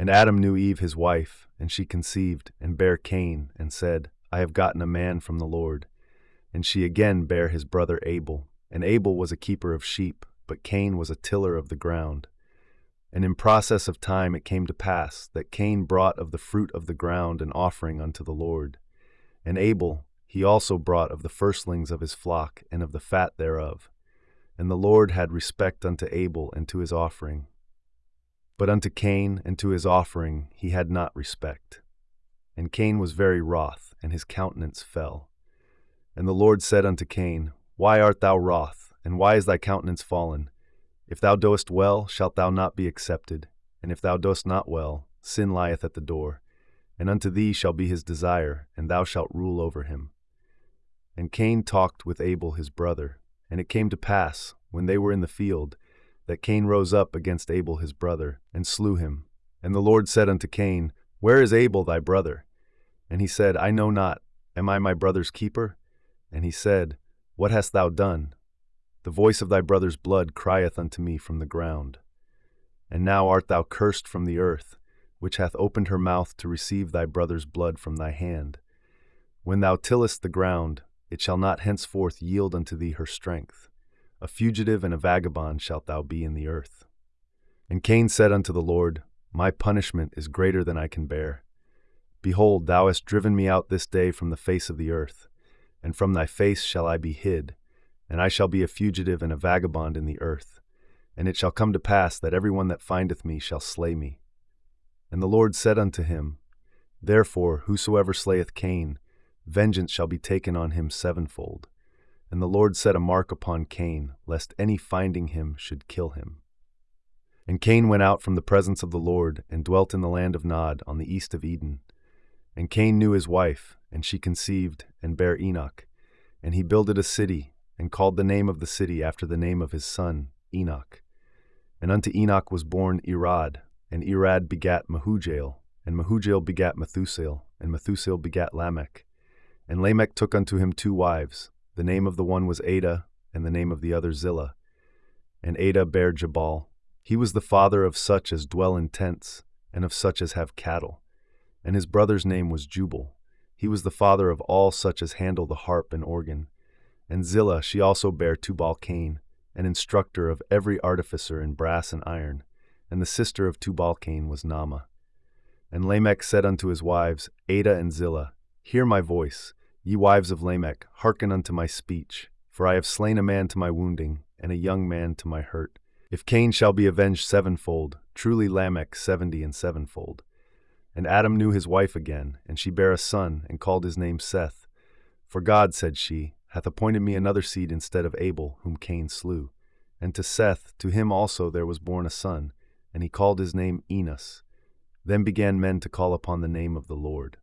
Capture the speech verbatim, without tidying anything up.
And Adam knew Eve his wife, and she conceived, and bare Cain, and said, I have gotten a man from the Lord. And she again bare his brother Abel. And Abel was a keeper of sheep, but Cain was a tiller of the ground. And in process of time it came to pass that Cain brought of the fruit of the ground an offering unto the Lord. And Abel he also brought of the firstlings of his flock, and of the fat thereof. And the Lord had respect unto Abel and to his offering. But unto Cain and to his offering he had not respect. And Cain was very wroth, and his countenance fell. And the Lord said unto Cain, Why art thou wroth, and why is thy countenance fallen? If thou doest well, shalt thou not be accepted, and if thou doest not well, sin lieth at the door. And unto thee shall be his desire, and thou shalt rule over him. And Cain talked with Abel his brother. And it came to pass, when they were in the field, that Cain rose up against Abel his brother, and slew him. And the Lord said unto Cain, Where is Abel thy brother? And he said, I know not. Am I my brother's keeper? And he said, What hast thou done? The voice of thy brother's blood crieth unto me from the ground. And now art thou cursed from the earth, which hath opened her mouth to receive thy brother's blood from thy hand. When thou tillest the ground, it shall not henceforth yield unto thee her strength. A fugitive and a vagabond shalt thou be in the earth. And Cain said unto the Lord, My punishment is greater than I can bear. Behold, thou hast driven me out this day from the face of the earth, and from thy face shall I be hid, and I shall be a fugitive and a vagabond in the earth. And it shall come to pass that every one that findeth me shall slay me. And the Lord said unto him, Therefore whosoever slayeth Cain, vengeance shall be taken on him sevenfold. And the Lord set a mark upon Cain, lest any finding him should kill him. And Cain went out from the presence of the Lord, and dwelt in the land of Nod, on the east of Eden. And Cain knew his wife, and she conceived, and bare Enoch. And he builded a city, and called the name of the city after the name of his son, Enoch. And unto Enoch was born Irad, and Irad begat Mehujael, and Mehujael begat Methusael, and Methusael begat Lamech. And Lamech took unto him two wives. The name of the one was Ada, and the name of the other Zillah. And Ada bare Jabal. He was the father of such as dwell in tents, and of such as have cattle. And his brother's name was Jubal. He was the father of all such as handle the harp and organ. And Zillah she also bare Tubal-Cain, an instructor of every artificer in brass and iron. And the sister of Tubal-Cain was Naamah. And Lamech said unto his wives, Ada and Zillah, Hear my voice, ye wives of Lamech, hearken unto my speech. For I have slain a man to my wounding, and a young man to my hurt. If Cain shall be avenged sevenfold, truly Lamech seventy and sevenfold. And Adam knew his wife again, and she bare a son, and called his name Seth. For God, said she, hath appointed me another seed instead of Abel, whom Cain slew. And to Seth, to him also there was born a son, and he called his name Enos. Then began men to call upon the name of the Lord.